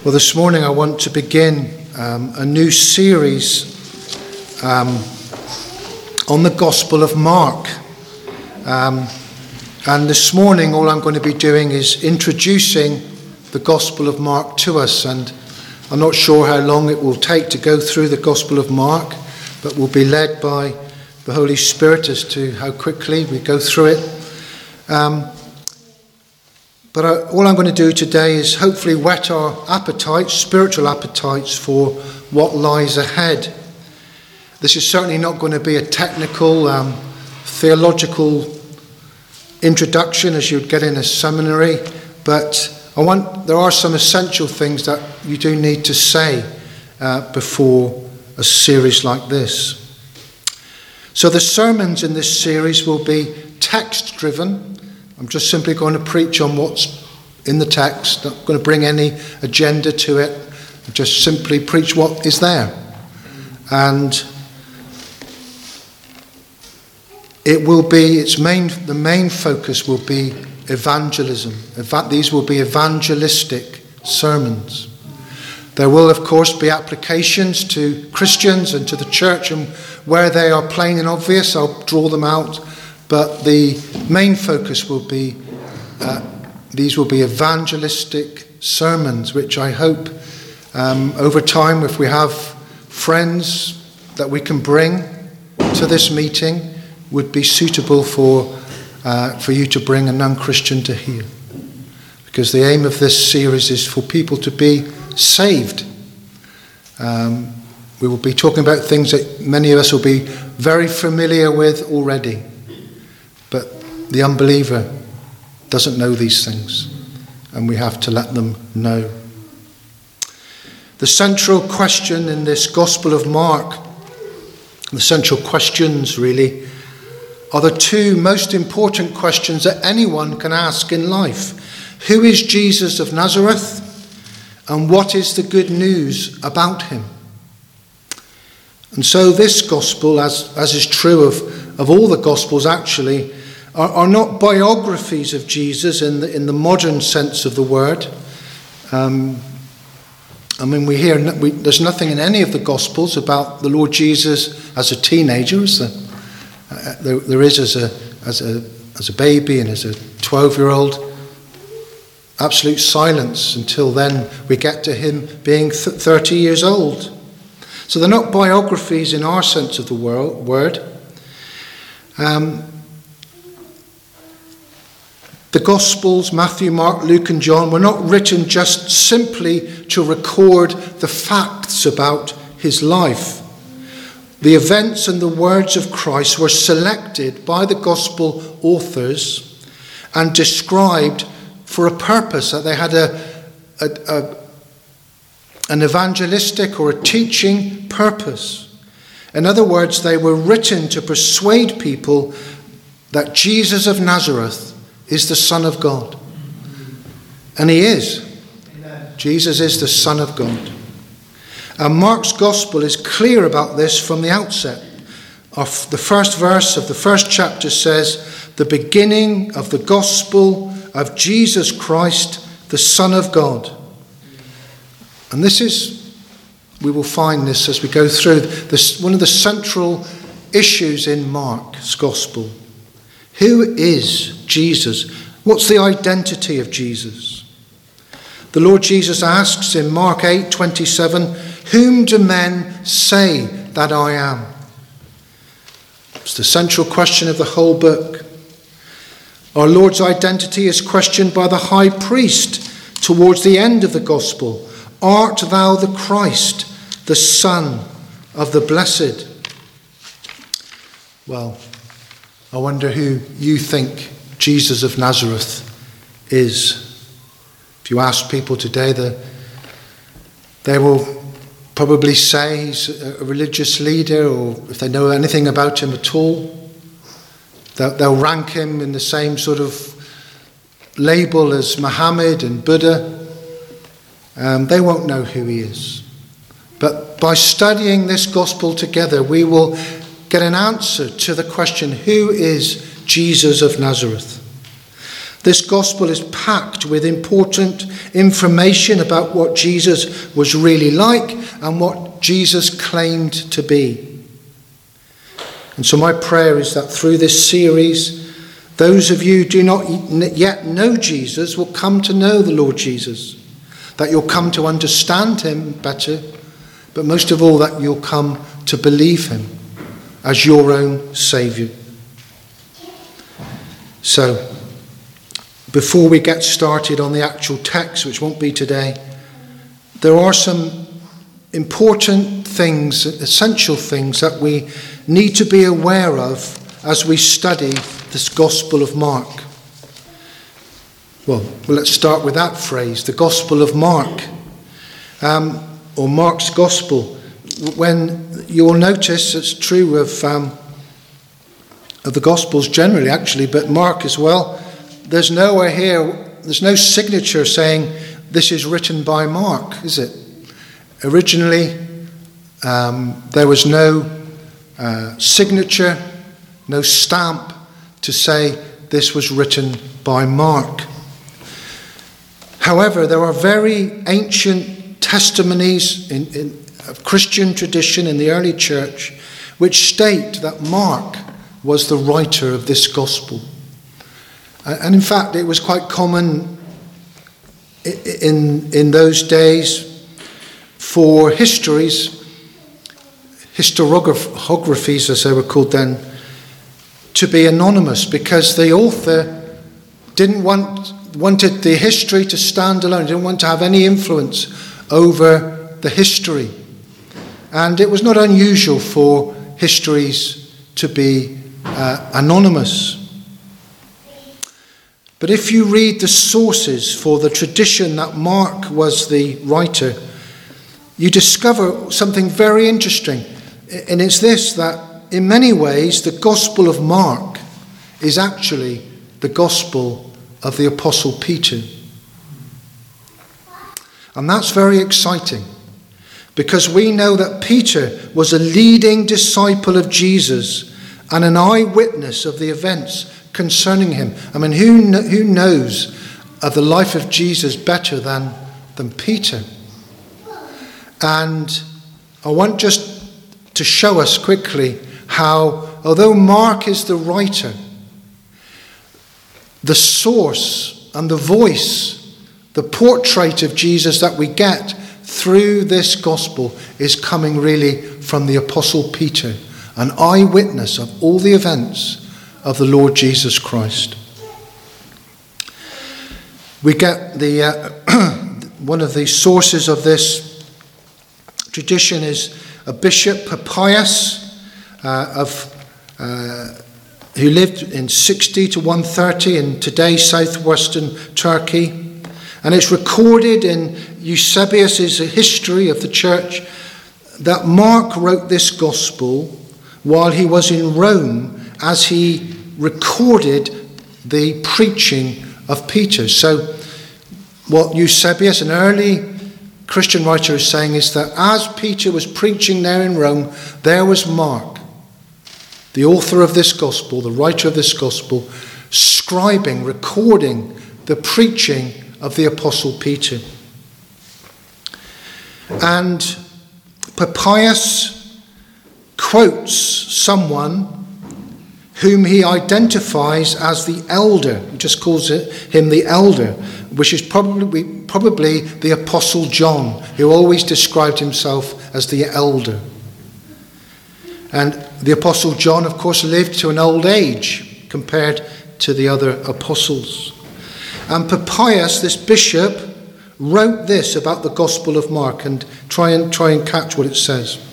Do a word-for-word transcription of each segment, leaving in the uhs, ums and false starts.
Well, this morning I want to begin um, a new series um, on the Gospel of Mark. Um, and this morning all I'm going to be doing is introducing the Gospel of Mark to us. And I'm not sure how long it will take to go through the Gospel of Mark, but we'll be led by the Holy Spirit as to how quickly we go through it. Um, But uh, all I'm going to do today is hopefully whet our appetites, spiritual appetites, for what lies ahead. This is certainly not going to be a technical, um, theological introduction as you'd get in a seminary, but I want there are some essential things that you do need to say uh, before a series like this. So the sermons in this series will be text-driven. I'm just simply going to preach on what's in the text, not going to bring any agenda to it, just simply preach what is there. And it will be, its main, the main focus will be evangelism. These will be evangelistic sermons. There will, of course, be applications to Christians and to the church, and where they are plain and obvious, I'll draw them out. But the main focus will be, uh, these will be evangelistic sermons, which I hope um, over time, if we have friends that we can bring to this meeting, would be suitable for, uh, for you to bring a non-Christian to hear. Because the aim of this series is for people to be saved. Um, we will be talking about things that many of us will be very familiar with already. But the unbeliever doesn't know these things, and we have to let them know. The central question in this Gospel of Mark, the central questions really, are the two most important questions that anyone can ask in life. Who is Jesus of Nazareth, and what is the good news about him? And so this Gospel, as, as is true of, of all the Gospels actually, Are, are not biographies of Jesus in the in the modern sense of the word. Um, I mean, we hear we, there's nothing in any of the Gospels about the Lord Jesus as a teenager. As a, uh, there, there is as a as a as a baby and as a twelve-year-old. Absolute silence until then we get to him being th- thirty years old. So they're not biographies in our sense of the wor- word. Um, The Gospels, Matthew, Mark, Luke and John, were not written just simply to record the facts about his life. The events and the words of Christ were selected by the Gospel authors and described for a purpose, that they had a, a, a, an evangelistic or a teaching purpose. In other words, they were written to persuade people that Jesus of Nazareth is the Son of God. And he is. Amen. Jesus is the Son of God. And Mark's Gospel is clear about this from the outset. Of the first verse of the first chapter says, the beginning of the Gospel of Jesus Christ, the Son of God. And this is, we will find this as we go through, this, one of the central issues in Mark's Gospel. Who is Jesus? What's the identity of Jesus? The Lord Jesus asks in Mark eight twenty-seven, whom do men say that I am? It's the central question of the whole book. Our Lord's identity is questioned by the high priest towards the end of the Gospel. Art thou the Christ, the Son of the Blessed? Well, I wonder who you think Jesus of Nazareth is. If you ask people today, the, they will probably say he's a religious leader, or if they know anything about him at all, they'll, they'll rank him in the same sort of label as Muhammad and Buddha. Um, they won't know who he is. But by studying this gospel together, we will get an answer to the question, who is Jesus of Nazareth? This gospel is packed with important information about what Jesus was really like and what Jesus claimed to be. And so my prayer is that through this series, those of you who do not yet know Jesus will come to know the Lord Jesus, that you'll come to understand him better, but most of all that you'll come to believe him as your own Saviour. So, before we get started on the actual text, which won't be today, there are some important things, essential things that we need to be aware of as we study this Gospel of Mark. Well, well let's start with that phrase, the Gospel of Mark, um, or Mark's Gospel. When you'll notice, it's true of, um, of the Gospels generally, actually, but Mark as well, there's nowhere here, there's no signature saying this is written by Mark, is it? Originally, um, there was no uh, signature, no stamp to say this was written by Mark. However, there are very ancient testimonies in, in of Christian tradition in the early church which state that Mark was the writer of this gospel. And in fact, it was quite common in, in those days for histories, historiographies as they were called then, to be anonymous because the author didn't want wanted the history to stand alone, didn't want to have any influence over the history. And it was not unusual for histories to be uh, anonymous. But if you read the sources for the tradition that Mark was the writer, you discover something very interesting. And it's this, that in many ways the Gospel of Mark is actually the Gospel of the Apostle Peter. And that's very exciting, because we know that Peter was a leading disciple of Jesus and an eyewitness of the events concerning him. I mean, who kn- who knows of the life of Jesus better than, than Peter? And I want just to show us quickly how, although Mark is the writer, the source and the voice, the portrait of Jesus that we get through this gospel is coming really from the Apostle Peter, an eyewitness of all the events of the Lord Jesus Christ. We get the uh, one of the sources of this tradition is a Bishop Papias uh, of uh, who lived in sixty to one thirty in today's southwestern Turkey, and it's recorded in Eusebius's history of the church that Mark wrote this gospel while he was in Rome, as he recorded the preaching of Peter. So what Eusebius, an early Christian writer, is saying is that as Peter was preaching there in Rome, there was Mark, the author of this gospel, the writer of this gospel, scribing, recording the preaching of the Apostle Peter. And Papias quotes someone whom he identifies as the elder. He just calls it, him the elder, which is probably, probably the Apostle John, who always described himself as the elder. And the Apostle John, of course, lived to an old age compared to the other apostles. And Papias, this bishop, wrote this about the Gospel of Mark, and try and try and catch what it says.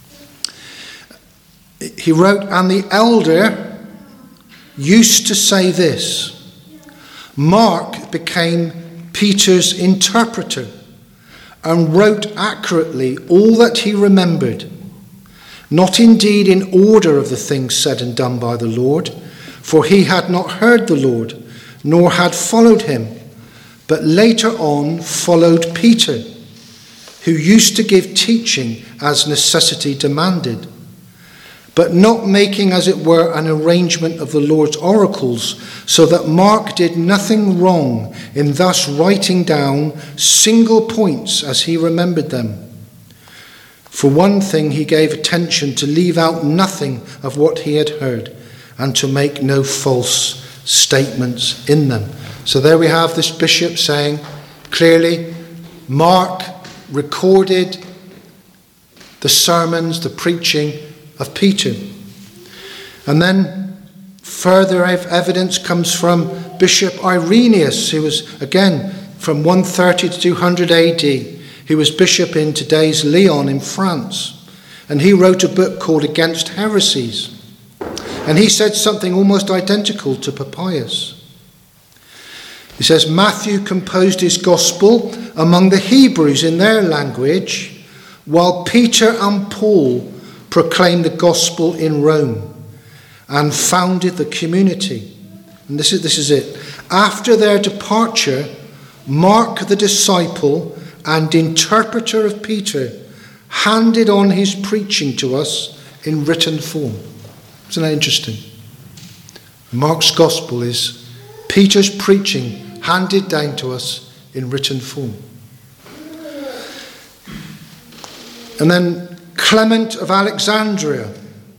He wrote, "And the elder used to say this: Mark became Peter's interpreter and wrote accurately all that he remembered, not indeed in order of the things said and done by the Lord, for he had not heard the Lord, nor had followed him, but later on followed Peter, who used to give teaching as necessity demanded. but not making, as it were, an arrangement of the Lord's oracles, so that Mark did nothing wrong in thus writing down single points as he remembered them. For one thing, he gave attention to leave out nothing of what he had heard, and to make no false statements in them. So there we have this bishop saying clearly, Mark recorded the sermons, the preaching of Peter. And then further evidence comes from Bishop Irenaeus, who was, again, from one thirty to two hundred A D. He was bishop in today's Lyon in France. And he wrote a book called Against Heresies. And he said something almost identical to Papias. He says, Matthew composed his gospel among the Hebrews in their language, while Peter and Paul proclaimed the gospel in Rome and founded the community. And this is, this is it. After their departure, Mark the disciple and interpreter of Peter handed on his preaching to us in written form. Isn't that interesting? Mark's gospel is Peter's preaching handed down to us in written form. And then Clement of Alexandria,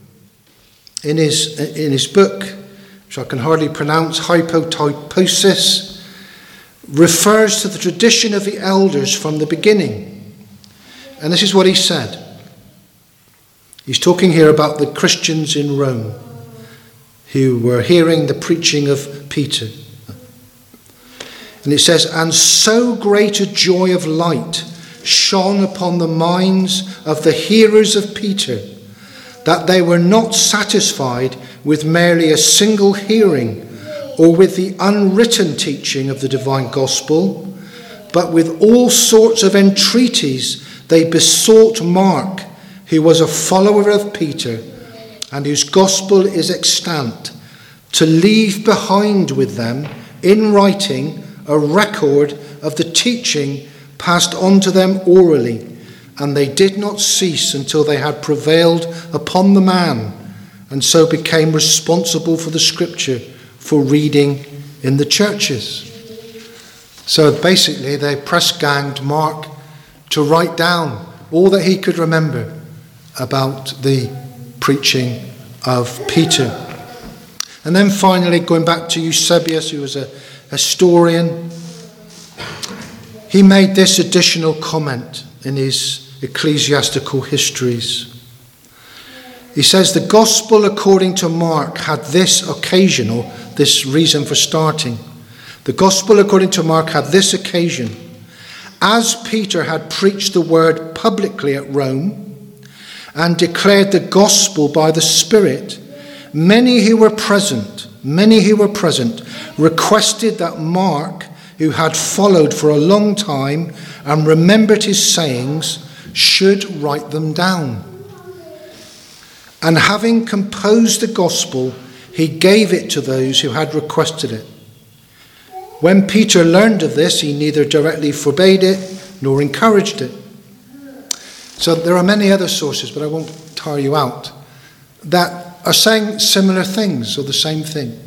in his, in his book, which I can hardly pronounce, Hypotyposis, refers to the tradition of the elders from the beginning. And this is what he said. He's talking here about the Christians in Rome who were hearing the preaching of Peter. And it says, and so great a joy of light shone upon the minds of the hearers of Peter, that they were not satisfied with merely a single hearing or with the unwritten teaching of the divine gospel, but with all sorts of entreaties they besought Mark, who was a follower of Peter and whose gospel is extant, to leave behind with them in writing a record of the teaching passed on to them orally, and they did not cease until they had prevailed upon the man, and so became responsible for the scripture for reading in the churches. So basically they press-ganged Mark to write down all that he could remember about the preaching of Peter. And then finally, going back to Eusebius, who was a historian, he made this additional comment in his ecclesiastical histories. He says, the gospel according to Mark had this occasion, or this reason for starting. The gospel according to Mark had this occasion. As Peter had preached the word publicly at Rome and declared the gospel by the Spirit, many who were present, many who were present requested that Mark, who had followed for a long time and remembered his sayings, should write them down. And having composed the gospel, he gave it to those who had requested it. When Peter learned of this, he neither directly forbade it nor encouraged it. So there are many other sources, but I won't tire you out, that are saying similar things or the same thing.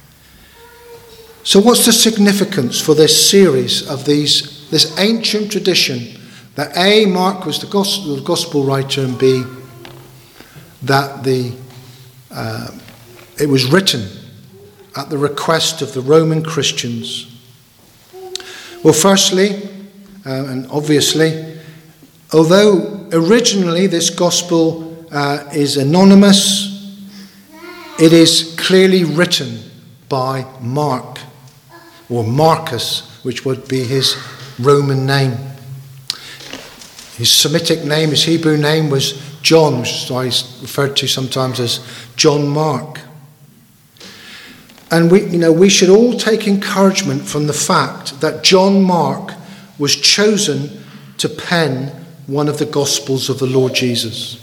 So what's the significance for this series of these, this ancient tradition that A, Mark was the gospel, the gospel writer, and B, that the uh, it was written at the request of the Roman Christians? Well, firstly, uh, and obviously, although originally this gospel uh, is anonymous, it is clearly written by Mark, or Marcus, which would be his Roman name. His Semitic name, his Hebrew name was John, which is why he's referred to sometimes as John Mark. And we, you know, we should all take encouragement from the fact that John Mark was chosen to pen one of the Gospels of the Lord Jesus.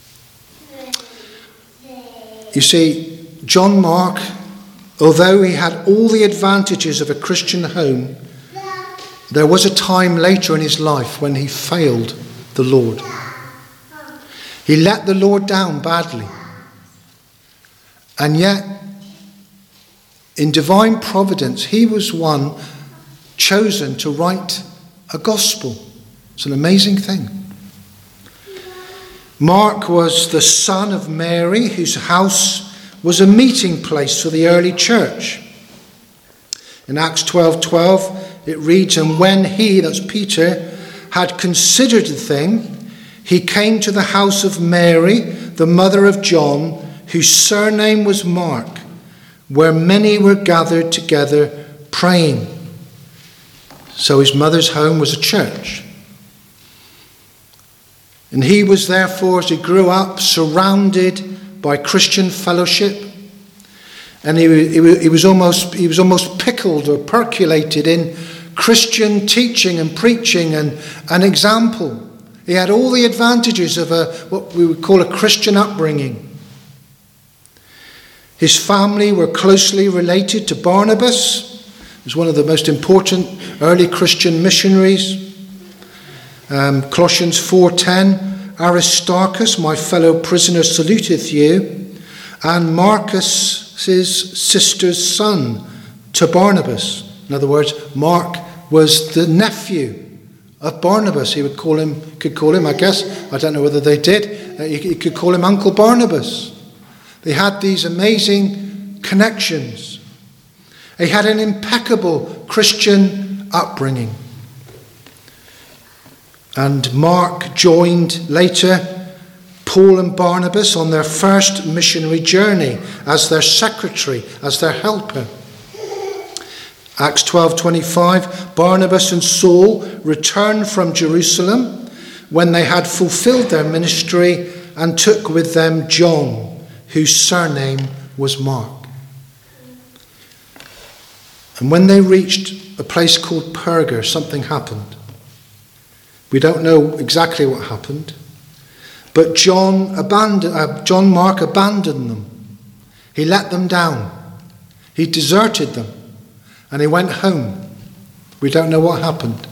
You see, John Mark, although he had all the advantages of a Christian home, there was a time later in his life when he failed the Lord. He let the Lord down badly. And yet, in divine providence, he was one chosen to write a gospel. It's an amazing thing. Mark was the son of Mary, whose house was a meeting place for the early church. In Acts twelve twelve, it reads, "And when he," that's Peter, "had considered the thing, he came to the house of Mary, the mother of John, whose surname was Mark, where many were gathered together praying." So his mother's home was a church. And he was therefore, as he grew up, surrounded by Christian fellowship. And he, he, he, was almost, he was almost pickled or percolated in Christian teaching and preaching and an example. He had all the advantages of a what we would call a Christian upbringing. His family were closely related to Barnabas. He was one of the most important early Christian missionaries. Um, Colossians four ten, "Aristarchus, my fellow prisoner, saluteth you, and Marcus's sister's son to Barnabas." In other words, Mark was the nephew of Barnabas. He would call him, could call him, I guess, I don't know whether they did, uh, he could call him Uncle Barnabas. They had these amazing connections. He had an impeccable Christian upbringing. And Mark joined later Paul and Barnabas on their first missionary journey as their secretary, as their helper. Acts twelve twenty-five, "Barnabas and Saul returned from Jerusalem when they had fulfilled their ministry and took with them John, whose surname was Mark." And when they reached a place called Perga, something happened. We don't know exactly what happened, but John abandoned, uh, John Mark abandoned them. He let them down. He deserted them, and he went home. We don't know what happened.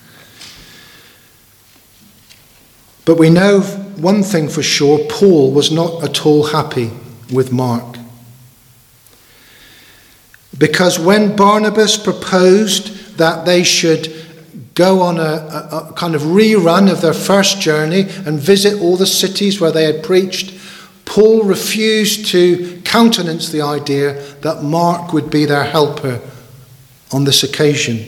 But we know one thing for sure: Paul was not at all happy with Mark. Because when Barnabas proposed that they should go on a, a, a kind of rerun of their first journey and visit all the cities where they had preached, Paul refused to countenance the idea that Mark would be their helper on this occasion.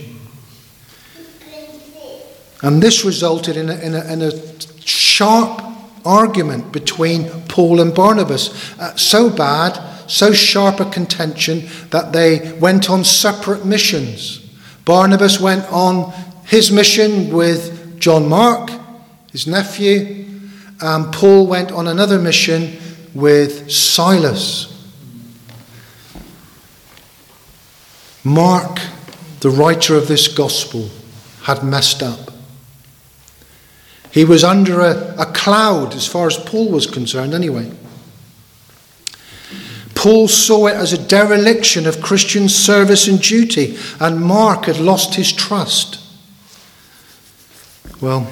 And this resulted in a, in a, in a sharp argument between Paul and Barnabas. Uh, so bad, so sharp a contention that they went on separate missions. Barnabas went on his mission with John Mark, his nephew, and Paul went on another mission with Silas. Mark, the writer of this gospel, had messed up. He was under a, a cloud as far as Paul was concerned anyway. Paul saw it as a dereliction of Christian service and duty, and Mark had lost his trust. Well,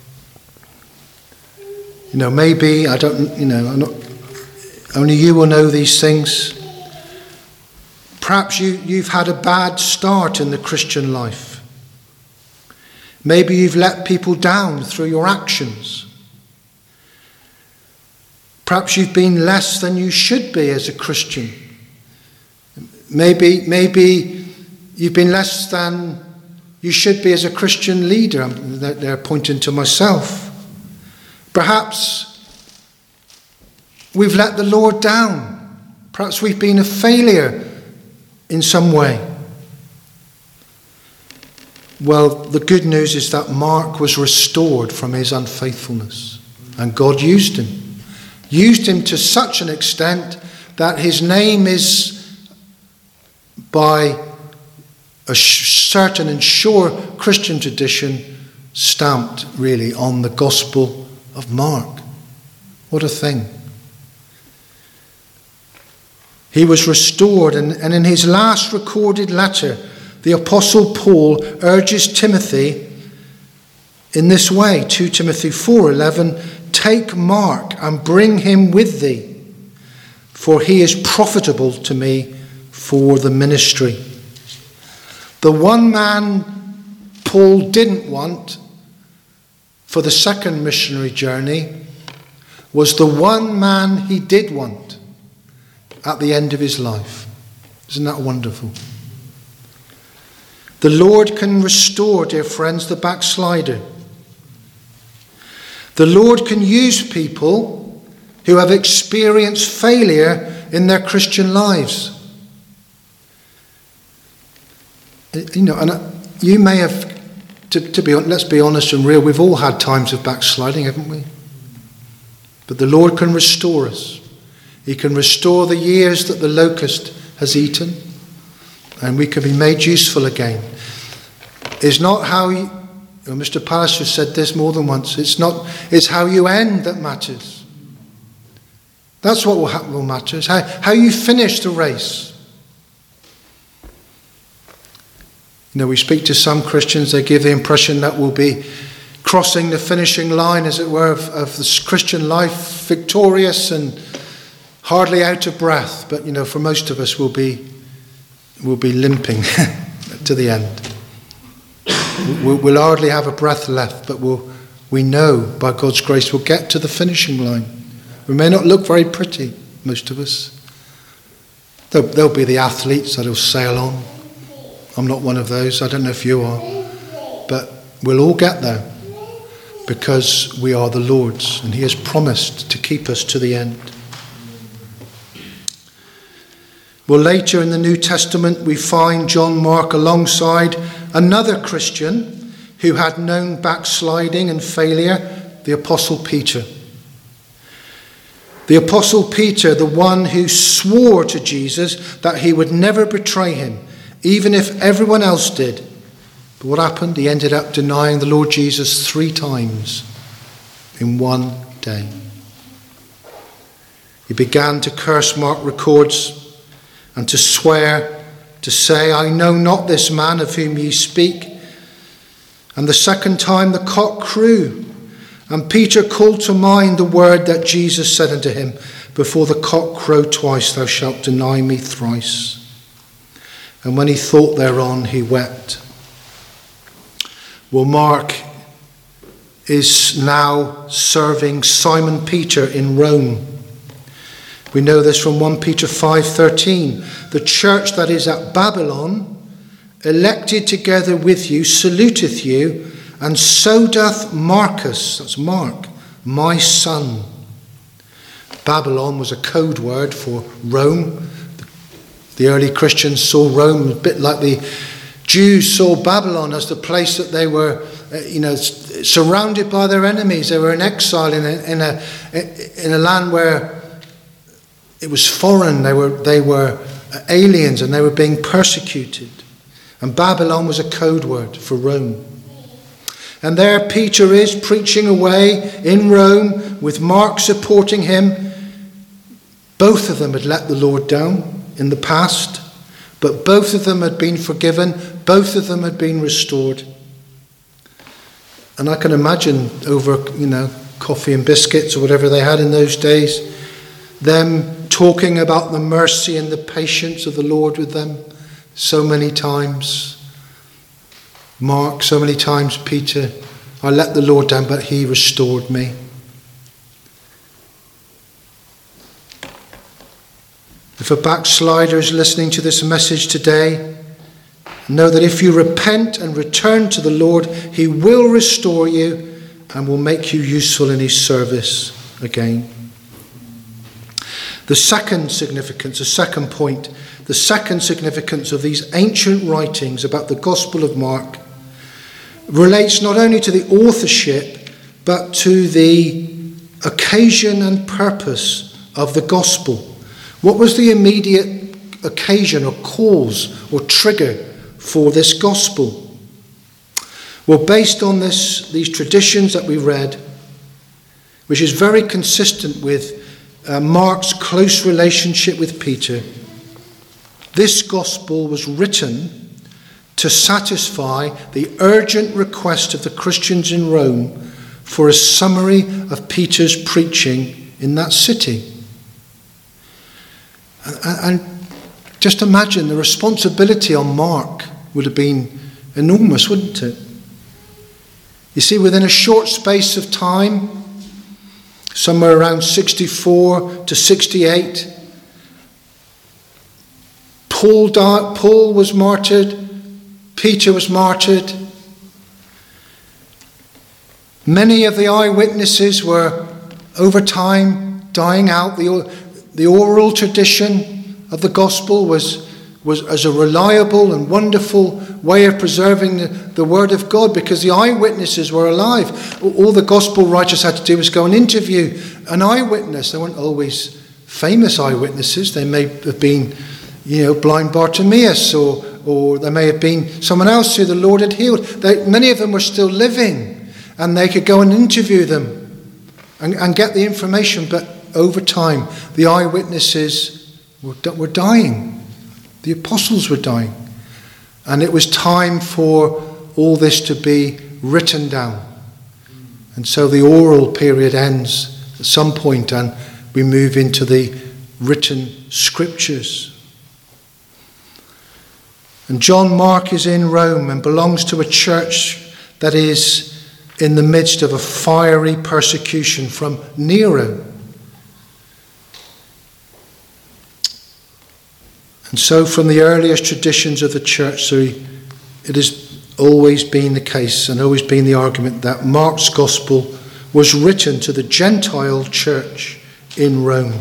you know, maybe, I don't, you know, I'm not, only you will know these things. Perhaps you, you've had a bad start in the Christian life. Maybe you've let people down through your actions. Perhaps you've been less than you should be as a Christian. Maybe, maybe you've been less than you should be as a Christian leader. They're pointing to myself. Perhaps we've let the Lord down. Perhaps we've been a failure in some way. Well, the good news is that Mark was restored from his unfaithfulness, and God used him. Used him to such an extent that his name is, by a certain and sure Christian tradition, stamped really on the Gospel of Mark. What a thing. He was restored, and, and in his last recorded letter, the Apostle Paul urges Timothy in this way, two Timothy four eleven, "Take Mark and bring him with thee, for he is profitable to me for the ministry. The one man Paul didn't want for the second missionary journey was the one man he did want at the end of his life. Isn't that wonderful? The Lord can restore, dear friends, the backslider. The Lord can use people who have experienced failure in their Christian lives. You know, and you may have, to, to be let's be honest and real, we've all had times of backsliding, haven't we? But the Lord can restore us. He can restore the years that the locust has eaten, and we can be made useful again. It's not how you, well, Mister Palliser said this more than once, it's not, it's how you end that matters. That's what will happen, will matter, is how, how you finish the race. You know, we speak to some Christians, they give the impression that we'll be crossing the finishing line, as it were, of, of this Christian life, victorious and hardly out of breath. But, you know, for most of us, we'll be, we'll be limping to the end. We'll, we'll hardly have a breath left, but we'll, we know, by God's grace, we'll get to the finishing line. We may not look very pretty, most of us. There'll, there'll be the athletes that'll sail on. I'm not one of those. I don't know if you are. But we'll all get there because we are the Lord's, and he has promised to keep us to the end. Well, later in the New Testament, we find John Mark alongside another Christian who had known backsliding and failure, the Apostle Peter. The Apostle Peter, the one who swore to Jesus that he would never betray him, even if everyone else did. But what happened? He ended up denying the Lord Jesus three times in one day. He began to curse, Mark records, and to swear, to say, I know not this man of whom ye speak. And the second time the cock crew, and Peter called to mind the word that Jesus said unto him, before the cock crow twice, thou shalt deny me thrice. And when he thought thereon, he wept. Well, Mark is now serving Simon Peter in Rome. We know this from First Peter five thirteen. The church that is at Babylon, elected together with you, saluteth you, and so doth Marcus, that's Mark, my son. Babylon was a code word for Rome. The early Christians saw Rome a bit like the Jews saw Babylon as the place that they were, you know, surrounded by their enemies. They were in exile in a, in a, in a land where it was foreign. They were, they were aliens and they were being persecuted. And Babylon was a code word for Rome. And there Peter is preaching away in Rome with Mark supporting him. Both of them had let the Lord down in the past, but both of them had been forgiven, both of them had been restored. And I can imagine over, you know, coffee and biscuits or whatever they had in those days, them talking about the mercy and the patience of the Lord with them so many times. Mark, so many times Peter, I let the Lord down, but he restored me. If a backslider is listening to this message today, know that if you repent and return to the Lord, he will restore you and will make you useful in his service again. The second significance, the second point, the second significance of these ancient writings about the Gospel of Mark relates not only to the authorship, but to the occasion and purpose of the Gospel. What was the immediate occasion or cause or trigger for this gospel? Well, based on this, these traditions that we read, which is very consistent with uh, Mark's close relationship with Peter, this gospel was written to satisfy the urgent request of the Christians in Rome for a summary of Peter's preaching in that city. And, and just imagine the responsibility on Mark would have been enormous, wouldn't it? You see, within a short space of time, somewhere around sixty-four to sixty-eight, Paul, died, Paul was martyred, Peter was martyred. Many of the eyewitnesses were, over time, dying out. The, the oral tradition of the gospel was, was as a reliable and wonderful way of preserving the, the word of God, because the eyewitnesses were alive. All the gospel writers had to do was go and interview an eyewitness. They weren't always famous eyewitnesses. They may have been, you know, blind Bartimaeus, or, or they may have been someone else who the Lord had healed. They, many of them were still living, and they could go and interview them and, and get the information. But over time, the eyewitnesses were, were dying. The apostles were dying. And it was time for all this to be written down. And so the oral period ends at some point, and we move into the written scriptures. And John Mark is in Rome and belongs to a church that is in the midst of a fiery persecution from Nero. And so from the earliest traditions of the church, so it has always been the case and always been the argument that Mark's gospel was written to the Gentile church in Rome.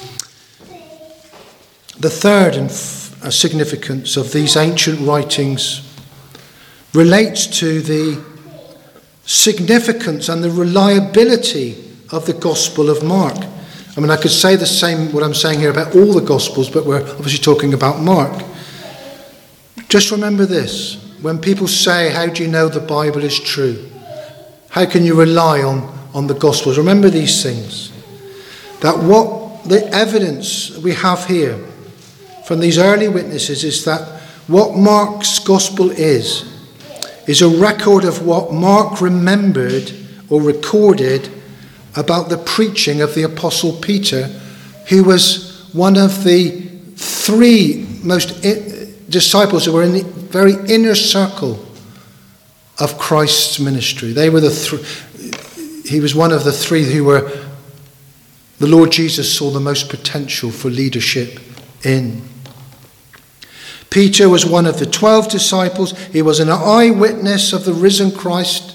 The third and f- significance of these ancient writings relates to the significance and the reliability of the Gospel of Mark. I mean, I could say the same, what I'm saying here, about all the Gospels, but we're obviously talking about Mark. Just remember this. When people say, how do you know the Bible is true? How can you rely on, on the Gospels? Remember these things. That what the evidence we have here from these early witnesses is that what Mark's Gospel is, is a record of what Mark remembered or recorded about the preaching of the Apostle Peter, who was one of the three most disciples who were in the very inner circle of Christ's ministry. They were the th- he was one of the three who were the Lord Jesus saw the most potential for leadership in. Peter was one of the twelve disciples. He was an eyewitness of the risen Christ.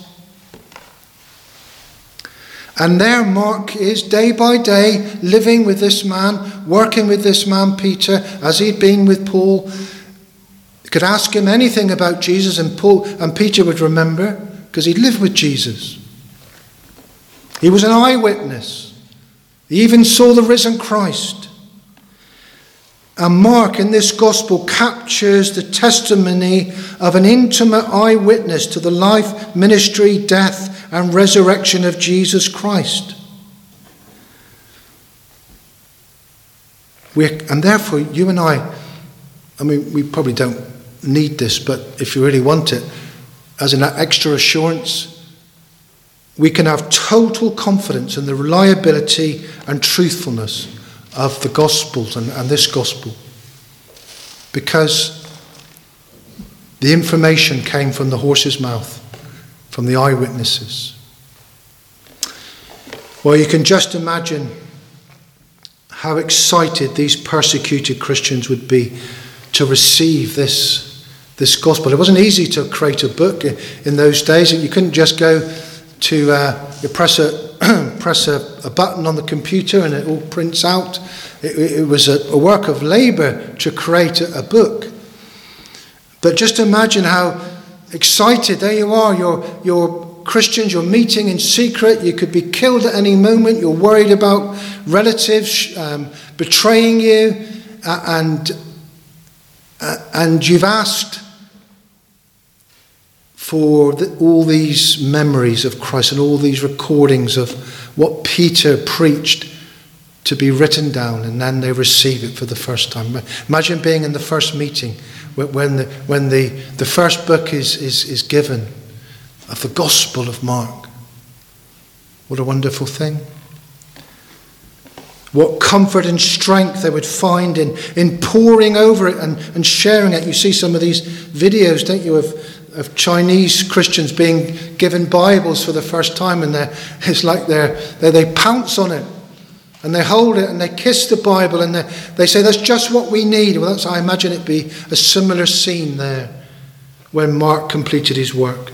And there Mark is day by day living with this man, working with this man Peter, as he'd been with Paul. You could ask him anything about Jesus, and Paul and Peter would remember, because he'd lived with Jesus. He was an eyewitness. He even saw the risen Christ. And Mark in this gospel captures the testimony of an intimate eyewitness to the life, ministry, death, and resurrection of Jesus Christ. We're, and therefore, you and I, I mean, we probably don't need this, but if you really want it, as an extra assurance, we can have total confidence in the reliability and truthfulness of the Gospels and, and this Gospel, because the information came from the horse's mouth, from the eyewitnesses. Well, you can just imagine how excited these persecuted Christians would be to receive this, this Gospel. It wasn't easy to create a book in those days. You couldn't just go to uh, you press a press a, a button on the computer and it all prints out. It, it was a, a work of labour to create a, a book. But just imagine how excited. There you are, you're, you're Christians, you're meeting in secret, you could be killed at any moment, you're worried about relatives um, betraying you, uh, and, uh, and you've asked for the, all these memories of Christ and all these recordings of what Peter preached to be written down, and then they receive it for the first time. Imagine being in the first meeting when the, when the, the first book is, is, is given of the Gospel of Mark. What a wonderful thing. What comfort and strength they would find in, in poring over it and, and sharing it. You see some of these videos, don't you, of, of Chinese Christians being given Bibles for the first time, and they're, it's like they're, they they pounce on it and they hold it and they kiss the Bible and they, they say, that's just what we need. Well, that's, I imagine it'd be a similar scene there when Mark completed his work.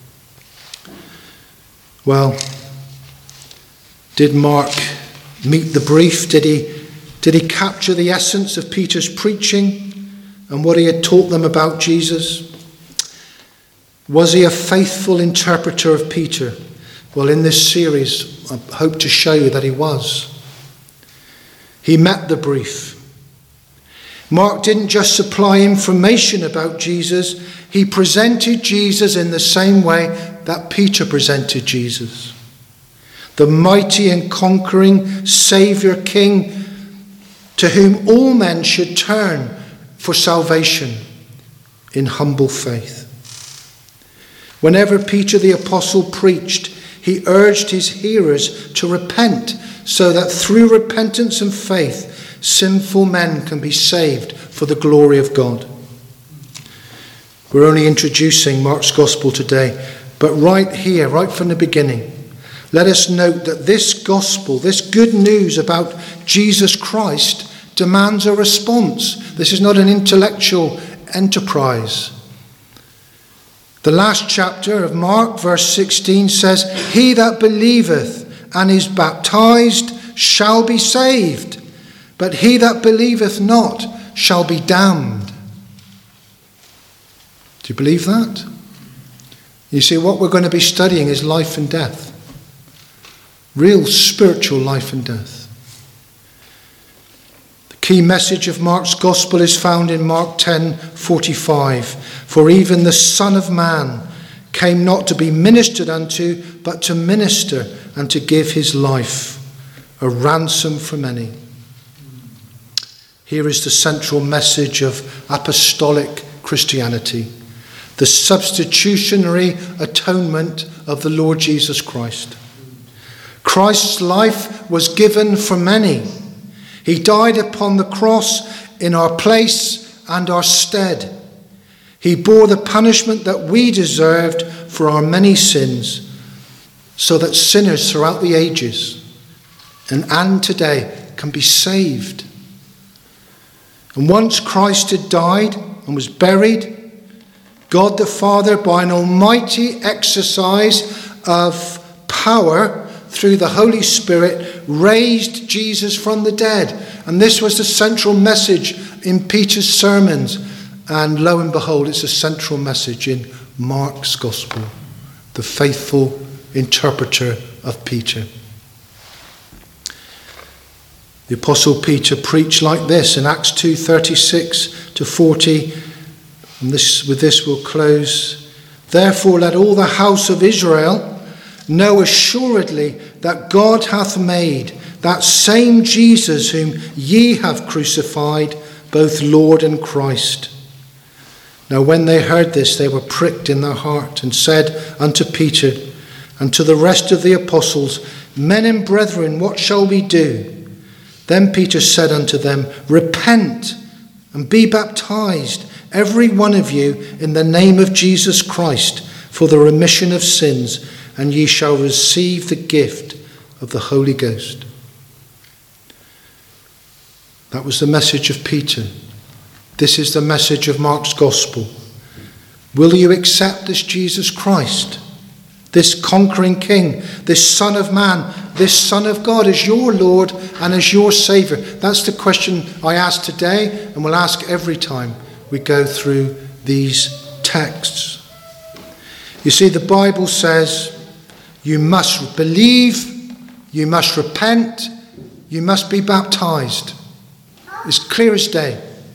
Well, did Mark meet the brief? Did he, did he capture the essence of Peter's preaching and what he had taught them about Jesus? Was he a faithful interpreter of Peter? Well, in this series, I hope to show you that he was. He met the brief. Mark didn't just supply information about Jesus, he presented Jesus in the same way that Peter presented Jesus. The mighty and conquering Saviour King to whom all men should turn for salvation in humble faith. Whenever Peter the Apostle preached, he urged his hearers to repent so that through repentance and faith, sinful men can be saved for the glory of God. We're only introducing Mark's Gospel today, but right here, right from the beginning, let us note that this gospel, this good news about Jesus Christ, demands a response. This is not an intellectual enterprise. The last chapter of Mark, verse sixteen, says, "He that believeth and is baptized shall be saved, but he that believeth not shall be damned." Do you believe that? You see, what we're going to be studying is life and death. Real spiritual life and death. The key message of Mark's Gospel is found in Mark ten forty-five. "For even the Son of Man came not to be ministered unto, but to minister and to give his life, a ransom for many." Here is the central message of apostolic Christianity. The substitutionary atonement of the Lord Jesus Christ. Christ's life was given for many. He died upon the cross in our place and our stead. He bore the punishment that we deserved for our many sins, so that sinners throughout the ages and, and today can be saved. And once Christ had died and was buried, God the Father, by an almighty exercise of power through the Holy Spirit, raised Jesus from the dead. And this was the central message in Peter's sermons. And lo and behold, it's a central message in Mark's Gospel, the faithful interpreter of Peter. The Apostle Peter preached like this in Acts two thirty-six to forty. And this, with this we'll close. "Therefore let all the house of Israel know assuredly that God hath made that same Jesus whom ye have crucified, both Lord and Christ." Now when they heard this, they were pricked in their heart, and said unto Peter and to the rest of the apostles, "Men and brethren, what shall we do?" Then Peter said unto them, "Repent and be baptized, every one of you, in the name of Jesus Christ, for the remission of sins, and ye shall receive the gift of the Holy Ghost." That was the message of Peter. This is the message of Mark's Gospel. Will you accept this Jesus Christ, this conquering King, this Son of Man, this Son of God as your Lord and as your Saviour? That's the question I ask today, and will ask every time we go through these texts. You see, the Bible says you must believe, you must repent, you must be baptized. It's clear as day.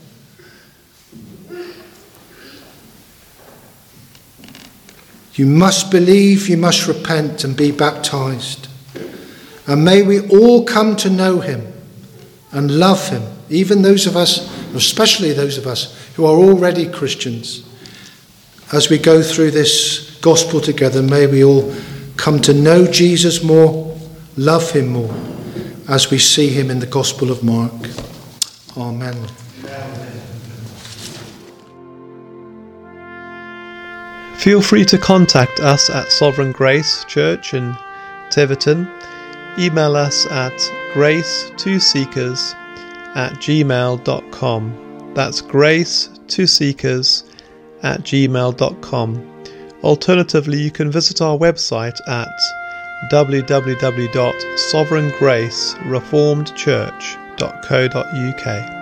You must believe, you must repent and be baptized. And may we all come to know him and love him, even those of us, especially those of us who are already Christians. As we go through this gospel together, may we all come to know Jesus more, love him more, as we see him in the Gospel of Mark. Amen. Feel free to contact us at Sovereign Grace Church in Tiverton. Email us at grace two seekers at gmail dot com. That's grace two seekers at gmail dot com. Alternatively, you can visit our website at w w w dot sovereign grace reformed church dot co dot u k.